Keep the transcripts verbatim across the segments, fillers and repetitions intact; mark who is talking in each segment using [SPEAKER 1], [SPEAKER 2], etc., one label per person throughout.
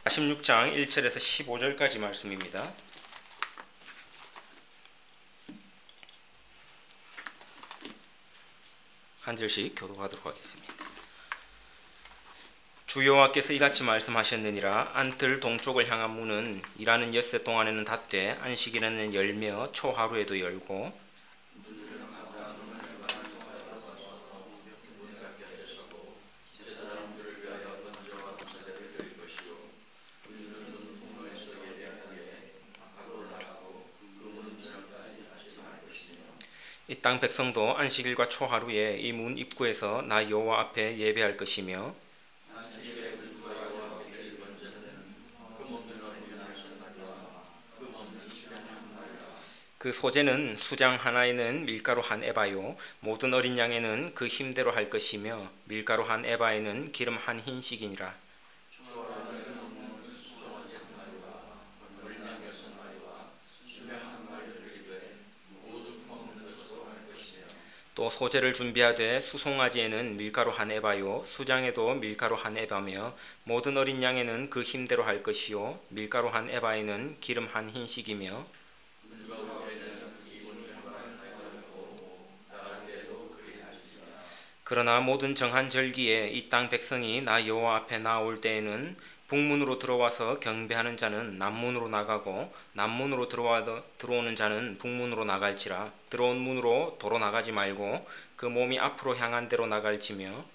[SPEAKER 1] 사십육 장 일 절에서 십오 절까지 말씀입니다. 한 절씩 교독하도록 하겠습니다. 주 여호와께서 이같이 말씀하셨느니라. 안뜰 동쪽을 향한 문은 일하는 엿새 동안에는 닫되 안식일에는 열며 초하루에도 열고 이 땅 백성도 안식일과 초하루에 이 문 입구에서 나 여호와 앞에 예배할 것이며 그 소재는 수장 하나에는 밀가루 한 에바요 모든 어린 양에는 그 힘대로 할 것이며 밀가루 한 에바에는 기름 한 흰씩이니라. 또 소재를 준비하되 수송아지에는 밀가루 한 에바요 수장에도 밀가루 한 에바며 모든 어린 양에는 그 힘대로 할 것이요 밀가루 한 에바에는 기름 한 흰씩이며 그러나 모든 정한 절기에 이 땅 백성이 나 여호와 앞에 나올 때에는 북문으로 들어와서 경배하는 자는 남문으로 나가고 남문으로 들어와 들어오는 자는 북문으로 나갈지라. 들어온 문으로 도로 나가지 말고 그 몸이 앞으로 향한 대로 나갈지며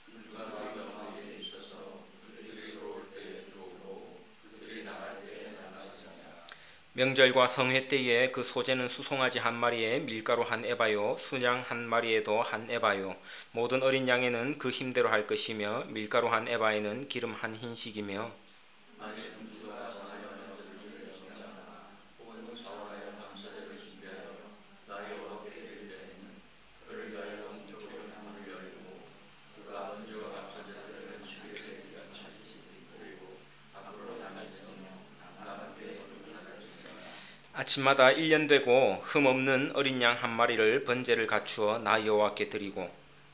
[SPEAKER 1] 명절과 성회 때에 그 소재는 수송아지 한 마리에 밀가루 한 에바요 수양 한 마리에도 한 에바요 모든 어린 양에는 그 힘대로 할 것이며 밀가루 한 에바에는 기름 한 흰씩이며 아침마다 일 년 되고 흠없는 어린 양 한 마리를 번제를 갖추어 나 여호와께 드리고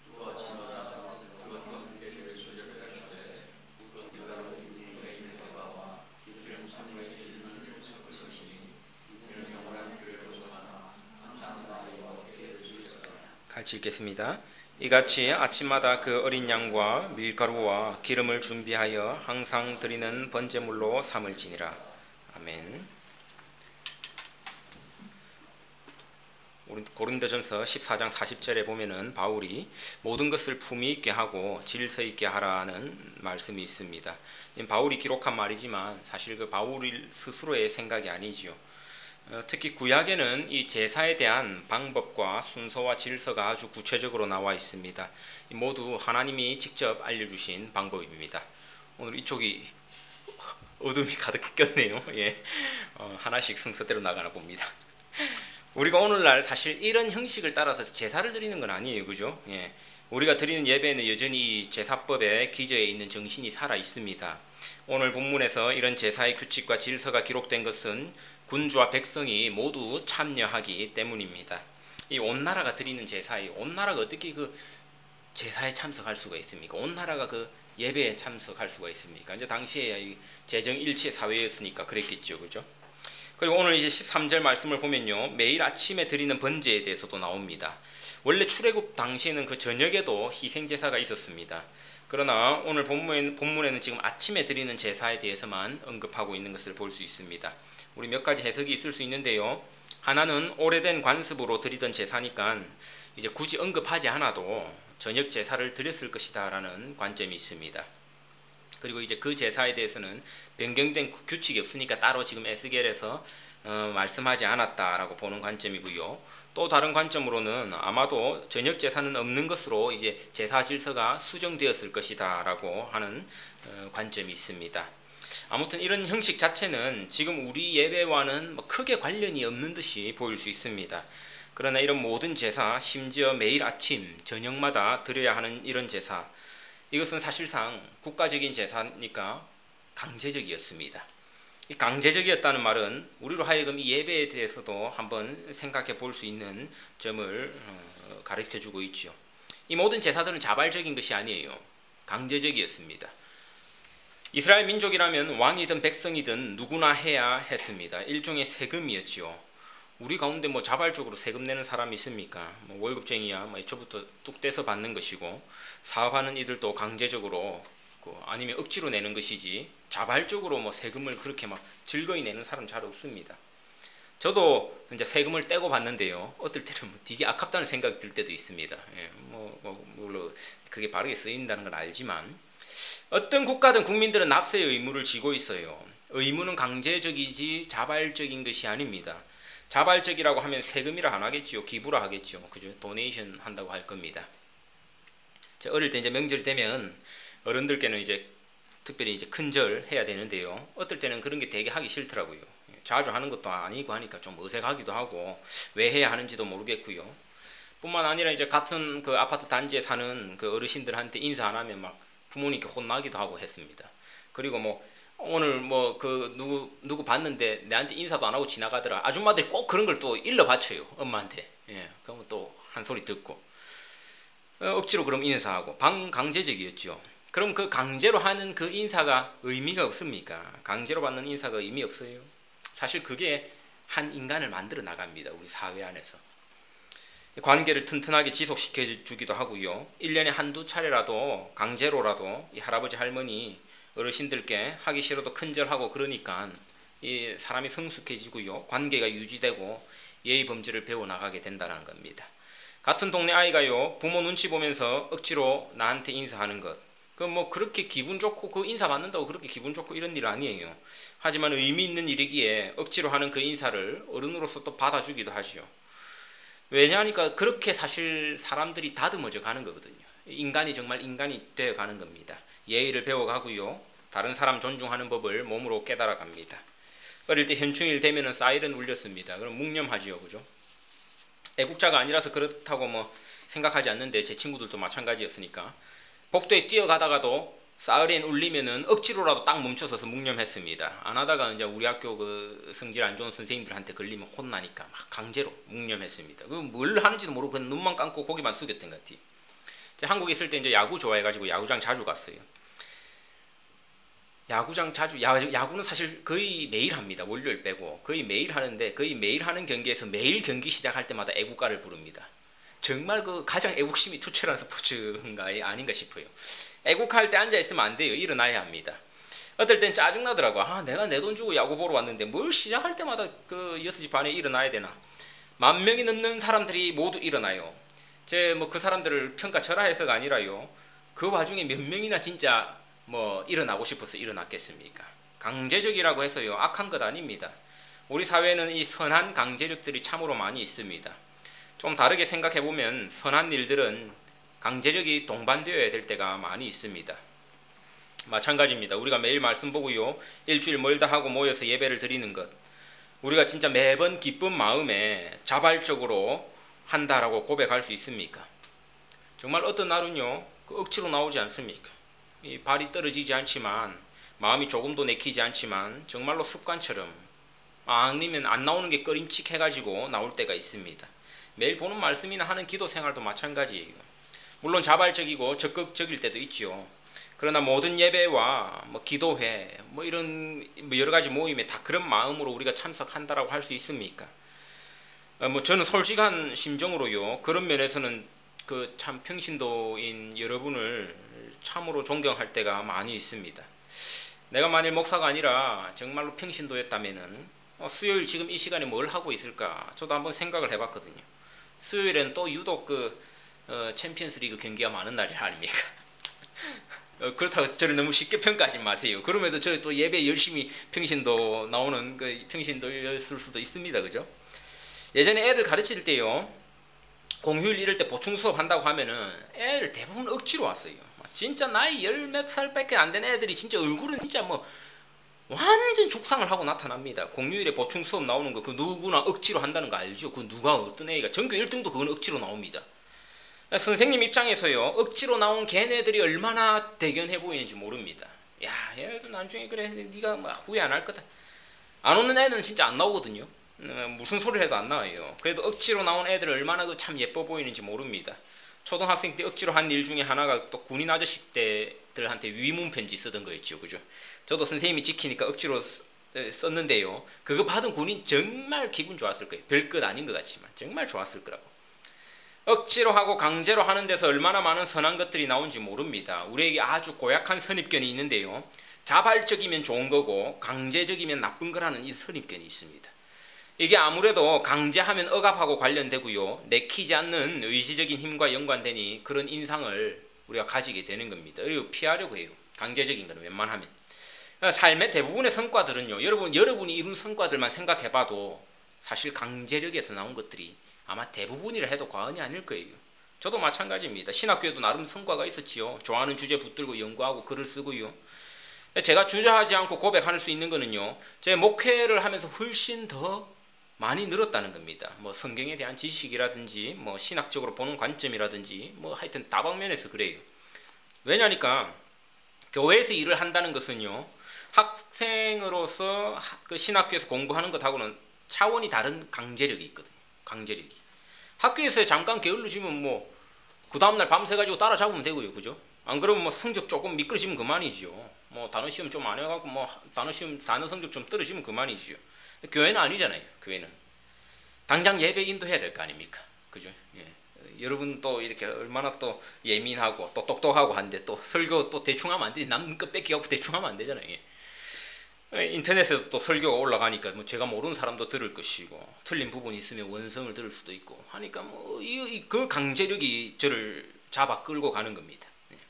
[SPEAKER 1] 같이 읽겠습니다. 이같이 아침마다 그 어린 양과 밀가루와 기름을 준비하여 항상 드리는 번제물로 삼을지니라. 아멘. 고린도전서 십사 장 사십 절에 보면은 바울이 모든 것을 품위 있게 하고 질서 있게 하라는 말씀이 있습니다. 바울이 기록한 말이지만 사실 그 바울 스스로의 생각이 아니지요. 특히 구약에는 이 제사에 대한 방법과 순서와 질서가 아주 구체적으로 나와 있습니다. 모두 하나님이 직접 알려주신 방법입니다. 오늘 이쪽이 어둠이 가득 꼈네요. 예, 어, 하나씩 순서대로 나가나 봅니다. 우리가 오늘날 사실 이런 형식을 따라서 제사를 드리는 건 아니에요. 그죠? 예. 우리가 드리는 예배는 여전히 제사법에 기저에 있는 정신이 살아 있습니다. 오늘 본문에서 이런 제사의 규칙과 질서가 기록된 것은 군주와 백성이 모두 참여하기 때문입니다. 이 온 나라가 드리는 제사에 온 나라가 어떻게 그 제사에 참석할 수가 있습니까? 온 나라가 그 예배에 참석할 수가 있습니까? 이제 당시에 재정 일체 사회였으니까 그랬겠죠. 그죠? 그리고 오늘 이제 십삼 절 말씀을 보면요. 매일 아침에 드리는 번제에 대해서도 나옵니다. 원래 출애굽 당시에는 그 저녁에도 희생제사가 있었습니다. 그러나 오늘 본문에는, 본문에는 지금 아침에 드리는 제사에 대해서만 언급하고 있는 것을 볼 수 있습니다. 우리 몇 가지 해석이 있을 수 있는데요. 하나는 오래된 관습으로 드리던 제사니까 이제 굳이 언급하지 않아도 저녁 제사를 드렸을 것이다 라는 관점이 있습니다. 그리고 이제 그 제사에 대해서는 변경된 규칙이 없으니까 따로 지금 에스겔에서 어, 말씀하지 않았다라고 보는 관점이고요. 또 다른 관점으로는 아마도 저녁 제사는 없는 것으로 이제 제사 질서가 수정되었을 것이다라고 하는 어, 관점이 있습니다. 아무튼 이런 형식 자체는 지금 우리 예배와는 뭐 크게 관련이 없는 듯이 보일 수 있습니다. 그러나 이런 모든 제사, 심지어 매일 아침, 저녁마다 드려야 하는 이런 제사, 이것은 사실상 국가적인 제사니까 강제적이었습니다. 이 강제적이었다는 말은 우리로 하여금 이 예배에 대해서도 한번 생각해 볼 수 있는 점을 가르쳐 주고 있죠. 이 모든 제사들은 자발적인 것이 아니에요. 강제적이었습니다. 이스라엘 민족이라면 왕이든 백성이든 누구나 해야 했습니다. 일종의 세금이었지요. 우리 가운데 뭐 자발적으로 세금 내는 사람이 있습니까? 뭐 월급쟁이야 뭐 애초부터 뚝 떼서 받는 것이고, 사업하는 이들도 강제적으로 그 아니면 억지로 내는 것이지 자발적으로 뭐 세금을 그렇게 막 즐거이 내는 사람 잘 없습니다. 저도 이제 세금을 떼고 받는데요, 어떨 때는 뭐 되게 아깝다는 생각이 들 때도 있습니다. 예, 뭐, 뭐 물론 그게 바르게 쓰인다는 건 알지만, 어떤 국가든 국민들은 납세의 의무를 지고 있어요. 의무는 강제적이지 자발적인 것이 아닙니다. 자발적이라고 하면 세금이라 안 하겠지요. 기부라 하겠죠. 그죠? 도네이션 한다고 할 겁니다. 어릴 때 이제 명절 되면 어른들께는 이제 특별히 이제 큰절 해야 되는데요, 어떨 때는 그런 게 되게 하기 싫더라고요. 자주 하는 것도 아니고 하니까 좀 어색하기도 하고 왜 해야 하는지도 모르겠고요. 뿐만 아니라 이제 같은 그 아파트 단지에 사는 그 어르신들한테 인사 안 하면 막 부모님께 혼나기도 하고 했습니다. 그리고 뭐 오늘 뭐 그 누구 누구 봤는데 내한테 인사도 안 하고 지나가더라. 아줌마들이 꼭 그런 걸 또 일러 바쳐요, 엄마한테. 예, 그러면 또 한 소리 듣고 어, 억지로 그럼 인사하고 반강제적이었죠. 그럼 그 강제로 하는 그 인사가 의미가 없습니까? 강제로 받는 인사가 의미 없어요. 사실 그게 한 인간을 만들어 나갑니다. 우리 사회 안에서. 관계를 튼튼하게 지속시켜 주기도 하고요. 일 년에 한두 차례라도 강제로라도 이 할아버지 할머니 어르신들께 하기 싫어도 큰절하고 그러니까 이 사람이 성숙해지고요. 관계가 유지되고 예의 범죄를 배워나가게 된다는 겁니다. 같은 동네 아이가요, 부모 눈치 보면서 억지로 나한테 인사하는 것, 그 뭐 그렇게 기분 좋고 그 인사 받는다고 그렇게 기분 좋고 이런 일 아니에요. 하지만 의미 있는 일이기에 억지로 하는 그 인사를 어른으로서 또 받아주기도 하죠. 왜냐하니까 그렇게 사실 사람들이 다듬어져 가는 거거든요. 인간이 정말 인간이 되어 가는 겁니다. 예의를 배워가고요, 다른 사람 존중하는 법을 몸으로 깨달아갑니다. 어릴 때 현충일 되면은 사이렌 울렸습니다. 그럼 묵념하지요, 그죠? 애국자가 아니라서 그렇다고 뭐 생각하지 않는데 제 친구들도 마찬가지였으니까 복도에 뛰어가다가도 사이렌 울리면은 억지로라도 딱 멈춰서서 묵념했습니다. 안 하다가 이제 우리 학교 그 성질 안 좋은 선생님들한테 걸리면 혼나니까 막 강제로 묵념했습니다. 그 뭘 하는지도 모르고 그냥 눈만 감고 고개만 숙였던 것 같아요. 제가 한국에 있을 때 이제 야구 좋아해가지고 야구장 자주 갔어요. 야구장 자주 야, 야구는 사실 거의 매일 합니다. 월요일 빼고 거의 매일 하는데, 거의 매일 하는 경기에서 매일 경기 시작할 때마다 애국가를 부릅니다. 정말 그 가장 애국심이 투철한 스포츠인가 아닌가 싶어요. 애국할 때 앉아있으면 안 돼요. 일어나야 합니다. 어떨 땐 짜증나더라고. 아, 내가 내 돈 주고 야구 보러 왔는데 뭘 시작할 때마다 그 여섯 시 반에 일어나야 되나. 만 명이 넘는 사람들이 모두 일어나요. 제 뭐 그 사람들을 평가절하해서가 아니라요, 그 와중에 몇 명이나 진짜 뭐 일어나고 싶어서 일어났겠습니까? 강제적이라고 해서요 악한 것 아닙니다. 우리 사회에는 이 선한 강제력들이 참으로 많이 있습니다. 좀 다르게 생각해보면 선한 일들은 강제력이 동반되어야 될 때가 많이 있습니다. 마찬가지입니다. 우리가 매일 말씀 보고요, 일주일 멀다 하고 모여서 예배를 드리는 것, 우리가 진짜 매번 기쁜 마음에 자발적으로 한다라고 고백할 수 있습니까? 정말 어떤 날은요 그 억지로 나오지 않습니까? 이 발이 떨어지지 않지만, 마음이 조금도 내키지 않지만 정말로 습관처럼 아니면 안 나오는 게 꺼림칙해가지고 나올 때가 있습니다. 매일 보는 말씀이나 하는 기도 생활도 마찬가지예요. 물론 자발적이고 적극적일 때도 있지요. 그러나 모든 예배와 뭐 기도회 뭐 이런 여러 가지 모임에 다 그런 마음으로 우리가 참석한다라고 할 수 있습니까? 어, 뭐 저는 솔직한 심정으로요, 그런 면에서는 그 참 평신도인 여러분을 참으로 존경할 때가 많이 있습니다. 내가 만일 목사가 아니라 정말로 평신도였다면은 어, 수요일 지금 이 시간에 뭘 하고 있을까 저도 한번 생각을 해봤거든요. 수요일엔 또 유독 그 어, 챔피언스리그 경기가 많은 날이 아닙니까? 어, 그렇다고 저를 너무 쉽게 평가하지 마세요. 그럼에도 저 또 예배 열심히 평신도 나오는 그 평신도였을 수도 있습니다, 그죠? 예전에 애들 가르칠 때요, 공휴일 이럴 때 보충 수업 한다고 하면은 애들 대부분 억지로 왔어요. 진짜 나이 열 몇 살밖에 안 된 애들이 진짜 얼굴은 진짜 뭐 완전 죽상을 하고 나타납니다. 공휴일에 보충 수업 나오는 거 그 누구나 억지로 한다는 거 알죠? 그 누가 어떤 애가 전교 일 등도 그건 억지로 나옵니다. 선생님 입장에서요, 억지로 나온 걔네들이 얼마나 대견해 보이는지 모릅니다. 야, 얘네들 나중에 그래 네가 막 후회 안 할 거다. 안 오는 애들은 진짜 안 나오거든요. 무슨 소리를 해도 안 나와요. 그래도 억지로 나온 애들 얼마나 그 참 예뻐 보이는지 모릅니다. 초등학생 때 억지로 한 일 중에 하나가 또 군인 아저씨 때들한테 위문 편지 쓰던 거였죠. 그죠? 저도 선생님이 지키니까 억지로 썼는데요. 그거 받은 군인 정말 기분 좋았을 거예요. 별것 아닌 것 같지만 정말 좋았을 거라고. 억지로 하고 강제로 하는 데서 얼마나 많은 선한 것들이 나온지 모릅니다. 우리에게 아주 고약한 선입견이 있는데요. 자발적이면 좋은 거고 강제적이면 나쁜 거라는 이 선입견이 있습니다. 이게 아무래도 강제하면 억압하고 관련되고요. 내키지 않는 의지적인 힘과 연관되니 그런 인상을 우리가 가지게 되는 겁니다. 이거 피하려고 해요. 강제적인 거는 웬만하면. 삶의 대부분의 성과들은요. 여러분, 여러분이 이룬 성과들만 생각해봐도 사실 강제력에서 나온 것들이 아마 대부분이라 해도 과언이 아닐 거예요. 저도 마찬가지입니다. 신학교에도 나름 성과가 있었지요. 좋아하는 주제 붙들고 연구하고 글을 쓰고요. 제가 주저하지 않고 고백할 수 있는 거는요. 제 목회를 하면서 훨씬 더 많이 늘었다는 겁니다. 뭐 성경에 대한 지식이라든지 뭐 신학적으로 보는 관점이라든지 뭐 하여튼 다방면에서 그래요. 왜냐니까 교회에서 일을 한다는 것은요. 학생으로서 그 신학교에서 공부하는 것하고는 차원이 다른 강제력이 있거든요. 강제력이. 학교에서 잠깐 게을러지면 뭐 그 다음날 밤새가지고 따라잡으면 되고요. 그죠? 안 그러면 뭐 성적 조금 미끄러지면 그만이죠. 뭐 단어 시험 좀 안 해갖고 뭐 단어 시험 단어 성적 좀 떨어지면 그만이죠. 교회는 아니잖아요. 교회는 당장 예배 인도해야 될 거 아닙니까? 그죠? 예. 여러분 또 이렇게 얼마나 또 예민하고 또 똑똑하고 한데 또 설교 또 대충 하면 안 되지. 남 것 뺏기갖고 대충 하면 안 되잖아요. 예. 인터넷에도 또 설교가 올라가니까 뭐 제가 모르는 사람도 들을 것이고 틀린 부분이 있으면 원성을 들을 수도 있고 하니까 뭐 그 강제력이 저를 잡아 끌고 가는 겁니다.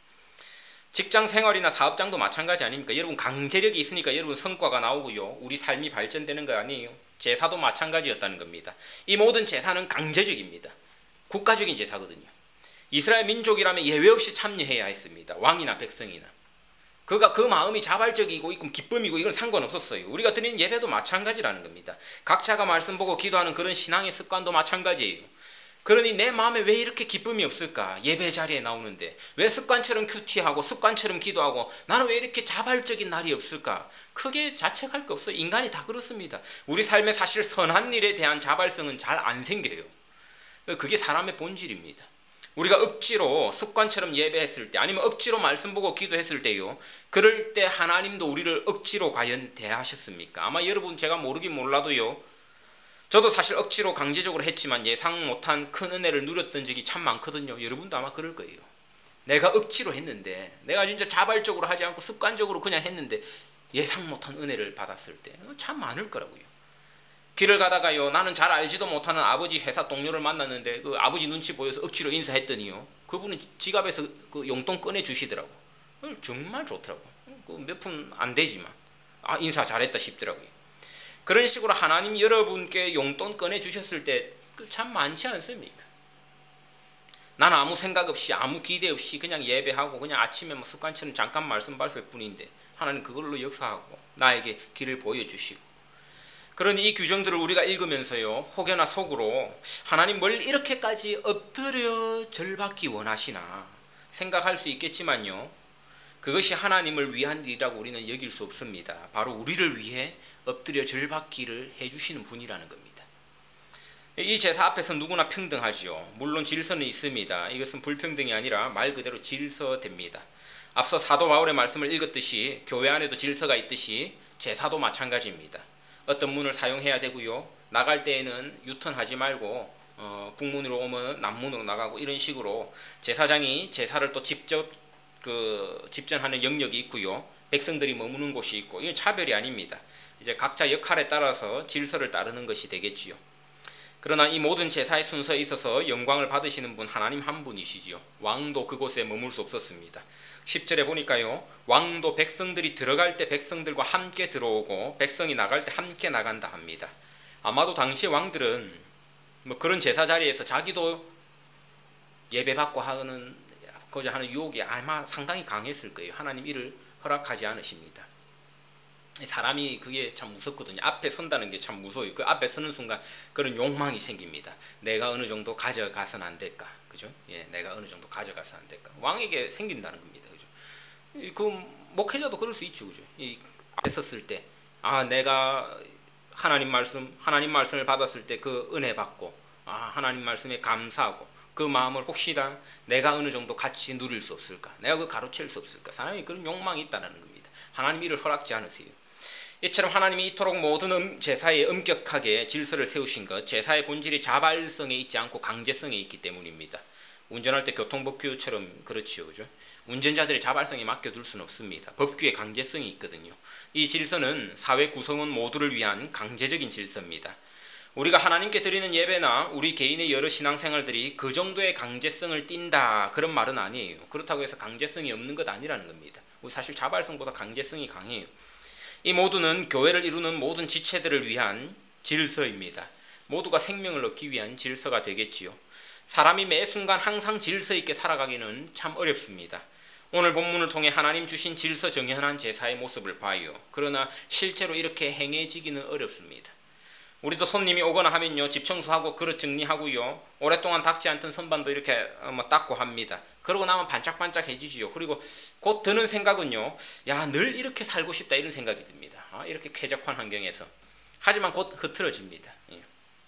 [SPEAKER 1] 직장 생활이나 사업장도 마찬가지 아닙니까? 여러분 강제력이 있으니까 여러분 성과가 나오고요. 우리 삶이 발전되는 거 아니에요? 제사도 마찬가지였다는 겁니다. 이 모든 제사는 강제적입니다. 국가적인 제사거든요. 이스라엘 민족이라면 예외 없이 참여해야 했습니다. 왕이나 백성이나. 그가 그 마음이 자발적이고 기쁨이고 이건 상관없었어요. 우리가 드리는 예배도 마찬가지라는 겁니다. 각자가 말씀 보고 기도하는 그런 신앙의 습관도 마찬가지예요. 그러니 내 마음에 왜 이렇게 기쁨이 없을까? 예배 자리에 나오는데 왜 습관처럼 큐티하고 습관처럼 기도하고 나는 왜 이렇게 자발적인 날이 없을까? 크게 자책할 거 없어요. 인간이 다 그렇습니다. 우리 삶에 사실 선한 일에 대한 자발성은 잘 안 생겨요. 그게 사람의 본질입니다. 우리가 억지로 습관처럼 예배했을 때 아니면 억지로 말씀 보고 기도했을 때요. 그럴 때 하나님도 우리를 억지로 과연 대하셨습니까? 아마 여러분 제가 모르긴 몰라도요. 저도 사실 억지로 강제적으로 했지만 예상 못한 큰 은혜를 누렸던 적이 참 많거든요. 여러분도 아마 그럴 거예요. 내가 억지로 했는데 내가 진짜 자발적으로 하지 않고 습관적으로 그냥 했는데 예상 못한 은혜를 받았을 때 참 많을 거라고요. 길을 가다가요. 나는 잘 알지도 못하는 아버지 회사 동료를 만났는데 그 아버지 눈치 보여서 억지로 인사했더니요. 그분은 지갑에서 그 용돈 꺼내 주시더라고. 정말 좋더라고. 그 몇 푼 안 되지만 아 인사 잘했다 싶더라고요. 그런 식으로 하나님 여러분께 용돈 꺼내 주셨을 때 참 많지 않습니까? 나는 아무 생각 없이 아무 기대 없이 그냥 예배하고 그냥 아침에 뭐 습관처럼 잠깐 말씀 받을 뿐인데 하나님 그걸로 역사하고 나에게 길을 보여주시고 그러니 이 규정들을 우리가 읽으면서요. 혹여나 속으로 하나님 뭘 이렇게까지 엎드려 절받기 원하시나 생각할 수 있겠지만요. 그것이 하나님을 위한 일이라고 우리는 여길 수 없습니다. 바로 우리를 위해 엎드려 절받기를 해주시는 분이라는 겁니다. 이 제사 앞에서 누구나 평등하지요. 물론 질서는 있습니다. 이것은 불평등이 아니라 말 그대로 질서됩니다. 앞서 사도 바울의 말씀을 읽었듯이 교회 안에도 질서가 있듯이 제사도 마찬가지입니다. 어떤 문을 사용해야 되고요. 나갈 때에는 유턴하지 말고 어, 북문으로 오면 남문으로 나가고 이런 식으로 제사장이 제사를 또 직접 그 집전하는 영역이 있고요. 백성들이 머무는 곳이 있고 이건 차별이 아닙니다. 이제 각자 역할에 따라서 질서를 따르는 것이 되겠지요. 그러나 이 모든 제사의 순서에 있어서 영광을 받으시는 분 하나님 한 분이시지요. 왕도 그곳에 머물 수 없었습니다. 십 절에 보니까요. 왕도 백성들이 들어갈 때 백성들과 함께 들어오고 백성이 나갈 때 함께 나간다 합니다. 아마도 당시 왕들은 뭐 그런 제사 자리에서 자기도 예배받고 하는 거저 하는 유혹이 아마 상당히 강했을 거예요. 하나님 이를 허락하지 않으십니다. 사람이 그게 참 무섭거든요. 앞에 선다는 게 참 무서워요. 그 앞에 서는 순간 그런 욕망이 생깁니다. 내가 어느 정도 가져가서는 안 될까? 그죠? 예, 내가 어느 정도 가져가서는 안 될까? 왕에게 생긴다는 겁니다. 그죠? 그 목회자도 그럴 수 있죠. 그죠? 이 앞에 섰을 때, 아, 내가 하나님 말씀, 하나님 말씀을 받았을 때 그 은혜 받고, 아, 하나님 말씀에 감사하고, 그 마음을 혹시나 내가 어느 정도 같이 누릴 수 없을까? 내가 그 가로챌 수 없을까? 사람이 그런 욕망이 있다는 겁니다. 하나님 이를 허락지 않으세요. 이처럼 하나님이 이토록 모든 제사에 엄격하게 질서를 세우신 것, 제사의 본질이 자발성에 있지 않고 강제성에 있기 때문입니다. 운전할 때 교통법규처럼 그렇지요, 그죠? 운전자들의 자발성에 맡겨둘 수는 없습니다. 법규에 강제성이 있거든요. 이 질서는 사회 구성원 모두를 위한 강제적인 질서입니다. 우리가 하나님께 드리는 예배나 우리 개인의 여러 신앙생활들이 그 정도의 강제성을 띈다 그런 말은 아니에요. 그렇다고 해서 강제성이 없는 것 아니라는 겁니다. 사실 자발성보다 강제성이 강해요. 이 모두는 교회를 이루는 모든 지체들을 위한 질서입니다. 모두가 생명을 얻기 위한 질서가 되겠지요. 사람이 매 순간 항상 질서 있게 살아가기는 참 어렵습니다. 오늘 본문을 통해 하나님 주신 질서 정연한 제사의 모습을 봐요. 그러나 실제로 이렇게 행해지기는 어렵습니다. 우리도 손님이 오거나 하면요, 집 청소하고 그릇 정리하고요, 오랫동안 닦지 않던 선반도 이렇게 뭐 닦고 합니다. 그러고 나면 반짝반짝해지지요. 그리고 곧 드는 생각은요, 야, 늘 이렇게 살고 싶다 이런 생각이 듭니다. 아, 이렇게 쾌적한 환경에서. 하지만 곧 흐트러집니다. 예.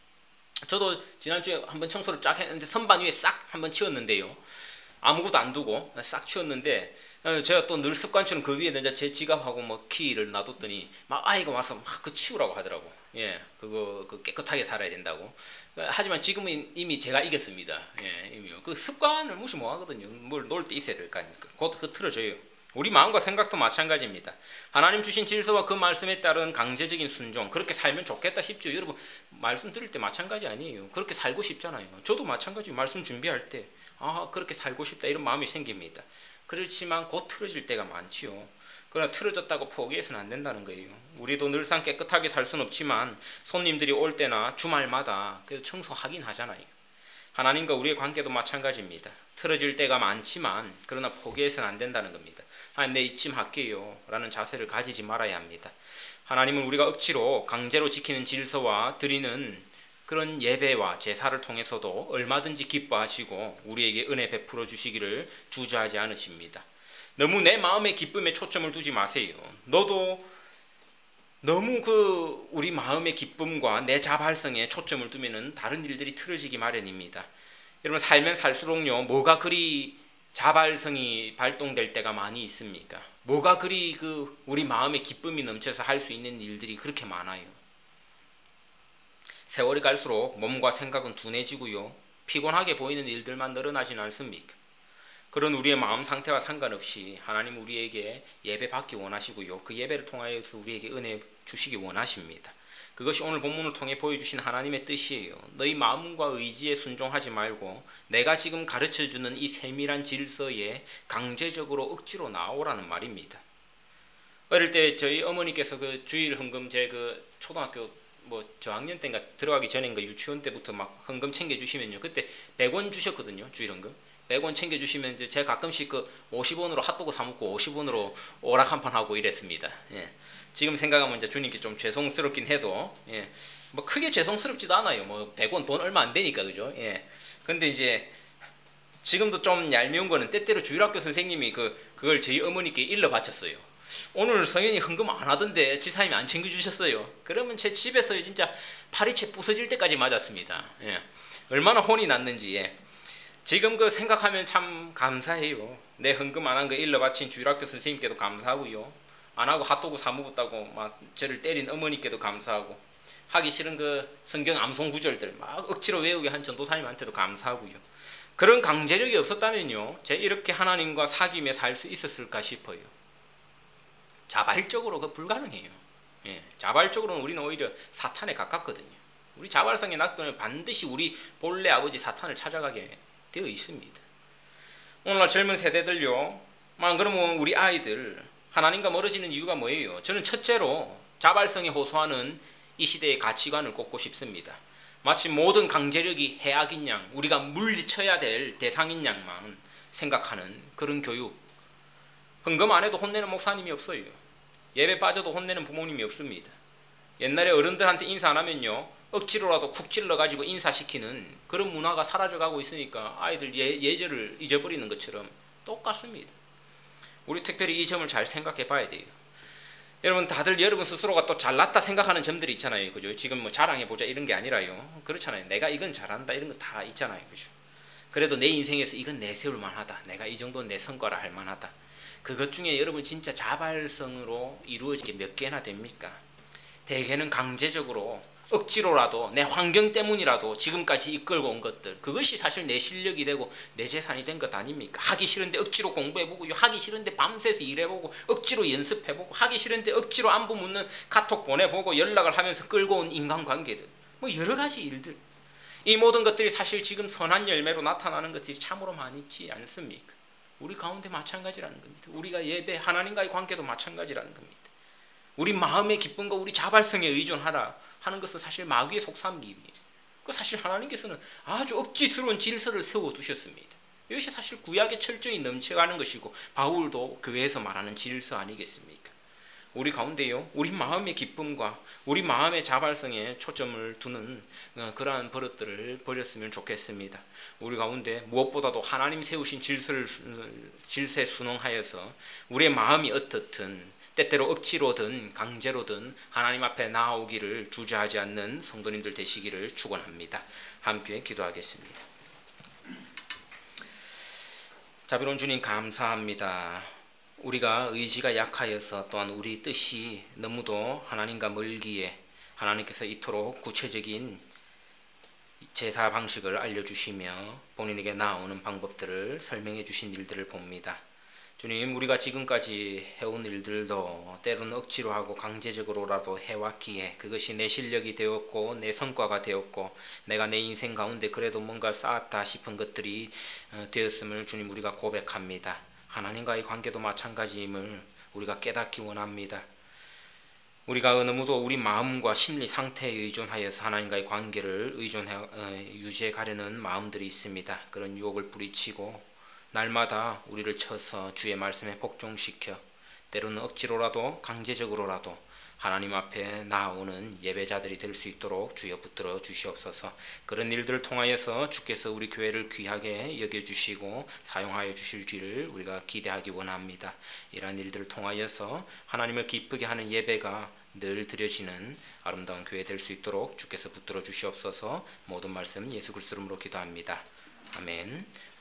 [SPEAKER 1] 저도 지난주에 한번 청소를 쫙 했는데 선반 위에 싹 한번 치웠는데요, 아무것도 안 두고 싹 치웠는데 제가 또 늘 습관처럼 그 위에 제 지갑하고 뭐 키를 놔뒀더니 막 아이가 와서 막 그 치우라고 하더라고. 예, 그거 그 깨끗하게 살아야 된다고. 하지만 지금은 이미 제가 이겼습니다. 예, 이미요. 그 습관을 무시 못 하거든요. 뭘 놓을 때 있어야 될 거 아닙니까? 곧 흐트러져요. 우리 마음과 생각도 마찬가지입니다. 하나님 주신 질서와 그 말씀에 따른 강제적인 순종, 그렇게 살면 좋겠다 싶죠. 여러분 말씀 들을 때 마찬가지 아니에요. 그렇게 살고 싶잖아요. 저도 마찬가지. 말씀 준비할 때 아, 그렇게 살고 싶다 이런 마음이 생깁니다. 그렇지만 곧 틀어질 때가 많지요. 그러나 틀어졌다고 포기해서는 안 된다는 거예요. 우리도 늘상 깨끗하게 살 수는 없지만 손님들이 올 때나 주말마다 그래도 청소하긴 하잖아요. 하나님과 우리의 관계도 마찬가지입니다. 틀어질 때가 많지만 그러나 포기해서는 안 된다는 겁니다. 하나님, 내 이쯤 할게요 라는 자세를 가지지 말아야 합니다. 하나님은 우리가 억지로 강제로 지키는 질서와 드리는 그런 예배와 제사를 통해서도 얼마든지 기뻐하시고 우리에게 은혜 베풀어 주시기를 주저하지 않으십니다. 너무 내 마음의 기쁨에 초점을 두지 마세요. 너도 너무 그 우리 마음의 기쁨과 내 자발성에 초점을 두면은 다른 일들이 틀어지기 마련입니다. 여러분, 살면 살수록요, 뭐가 그리 자발성이 발동될 때가 많이 있습니까? 뭐가 그리 그 우리 마음의 기쁨이 넘쳐서 할 수 있는 일들이 그렇게 많아요. 세월이 갈수록 몸과 생각은 둔해지고요, 피곤하게 보이는 일들만 늘어나진 않습니까? 그런 우리의 마음 상태와 상관없이 하나님 우리에게 예배 받기 원하시고요, 그 예배를 통하여서 우리에게 은혜 주시기 원하십니다. 그것이 오늘 본문을 통해 보여주신 하나님의 뜻이에요. 너희 마음과 의지에 순종하지 말고 내가 지금 가르쳐주는 이 세밀한 질서에 강제적으로 억지로 나오라는 말입니다. 어릴 때 저희 어머니께서 그 주일 헌금, 제 그 초등학교 뭐 저학년 때인가 들어가기 전인가 유치원 때부터 막 헌금 챙겨주시면요, 그때 백 원 주셨거든요. 주일 헌금 백 원 챙겨주시면 이제 제가 가끔씩 그 오십 원으로 핫도그 사 먹고 오십 원으로 오락 한 판 하고 이랬습니다. 예. 지금 생각하면 이제 주님께 좀 죄송스럽긴 해도, 예, 뭐 크게 죄송스럽지도 않아요. 뭐 백 원 돈 얼마 안 되니까, 그죠? 예. 근데 이제 지금도 좀 얄미운 거는 때때로 주일학교 선생님이 그 그걸 저희 어머니께 일러 바쳤어요. 오늘 성현이 헌금 안 하던데 집사님이 안 챙겨주셨어요. 그러면 제 집에서 진짜 파리채 부서질 때까지 맞았습니다. 예. 얼마나 혼이 났는지. 예. 지금 그 생각하면 참 감사해요. 내 헌금 안 한 거 일러 바친 주일학교 선생님께도 감사하고요, 안 하고 핫도그 사 먹었다고 막 저를 때린 어머니께도 감사하고, 하기 싫은 그 성경 암송 구절들 막 억지로 외우게 한 전도사님한테도 감사하고요. 그런 강제력이 없었다면요, 제 이렇게 하나님과 사귐에 살 수 있었을까 싶어요. 자발적으로 그 불가능해요. 예, 자발적으로는 우리는 오히려 사탄에 가깝거든요. 우리 자발성에 낙도는 반드시 우리 본래 아버지 사탄을 찾아가게 되어 있습니다. 오늘날 젊은 세대들요, 만 그러면 우리 아이들 하나님과 멀어지는 이유가 뭐예요? 저는 첫째로 자발성에 호소하는 이 시대의 가치관을 꼽고 싶습니다. 마치 모든 강제력이 해악인 양, 우리가 물리쳐야 될 대상인 양만 생각하는 그런 교육. 헌금 안 해도 혼내는 목사님이 없어요. 예배 빠져도 혼내는 부모님이 없습니다. 옛날에 어른들한테 인사 안 하면요, 억지로라도 쿡 찔러가지고 인사시키는 그런 문화가 사라져가고 있으니까 아이들 예, 예절을 잊어버리는 것처럼 똑같습니다. 우리 특별히 이 점을 잘 생각해 봐야 돼요. 여러분, 다들 여러분 스스로가 또 잘났다 생각하는 점들이 있잖아요. 그죠? 지금 뭐 자랑해보자 이런 게 아니라요. 그렇잖아요. 내가 이건 잘한다 이런 거 다 있잖아요. 그죠? 그래도 내 인생에서 이건 내세울 만하다. 내가 이 정도는 내 성과라 할 만하다. 그것 중에 여러분 진짜 자발성으로 이루어진 게 몇 개나 됩니까? 대개는 강제적으로 억지로라도 내 환경 때문이라도 지금까지 이끌고 온 것들, 그것이 사실 내 실력이 되고 내 재산이 된 것 아닙니까? 하기 싫은데 억지로 공부해보고, 하기 싫은데 밤새서 일해보고, 억지로 연습해보고, 하기 싫은데 억지로 안부 묻는 카톡 보내보고, 연락을 하면서 끌고 온 인간관계들, 뭐 여러 가지 일들, 이 모든 것들이 사실 지금 선한 열매로 나타나는 것들이 참으로 많이 있지 않습니까? 우리 가운데 마찬가지라는 겁니다. 우리가 예배, 하나님과의 관계도 마찬가지라는 겁니다. 우리 마음의 기쁨과 우리 자발성에 의존하라 하는 것은 사실 마귀의 속삭임이에요. 그 사실 하나님께서는 아주 억지스러운 질서를 세워두셨습니다. 이것이 사실 구약에 철저히 넘쳐가는 것이고, 바울도 교회에서 말하는 질서 아니겠습니까? 우리 가운데요, 우리 마음의 기쁨과 우리 마음의 자발성에 초점을 두는 그러한 버릇들을 버렸으면 좋겠습니다. 우리 가운데 무엇보다도 하나님 세우신 질서를, 질서에 순응하여서 우리의 마음이 어떻든 때때로 억지로든 강제로든 하나님 앞에 나아오기를 주저하지 않는 성도님들 되시기를 축원합니다. 함께 기도하겠습니다. 자비로운 주님, 감사합니다. 우리가 의지가 약하여서, 또한 우리 뜻이 너무도 하나님과 멀기에 하나님께서 이토록 구체적인 제사 방식을 알려주시며 본인에게 나아오는 방법들을 설명해 주신 일들을 봅니다. 주님, 우리가 지금까지 해온 일들도 때로는 억지로 하고 강제적으로라도 해왔기에 그것이 내 실력이 되었고 내 성과가 되었고 내가 내 인생 가운데 그래도 뭔가 쌓았다 싶은 것들이 되었음을 주님, 우리가 고백합니다. 하나님과의 관계도 마찬가지임을 우리가 깨닫기 원합니다. 우리가 너무도 우리 마음과 심리 상태에 의존하여서 하나님과의 관계를 의존해 유지해 가려는 마음들이 있습니다. 그런 유혹을 뿌리치고 날마다 우리를 쳐서 주의 말씀에 복종시켜 때로는 억지로라도 강제적으로라도 하나님 앞에 나아오는 예배자들이 될 수 있도록 주여 붙들어 주시옵소서. 그런 일들을 통하여서 주께서 우리 교회를 귀하게 여겨주시고 사용하여 주실 줄을 우리가 기대하기 원합니다. 이러한 일들을 통하여서 하나님을 기쁘게 하는 예배가 늘 드려지는 아름다운 교회 될 수 있도록 주께서 붙들어 주시옵소서. 모든 말씀 예수 그리스도 이름으로 기도합니다. 아멘.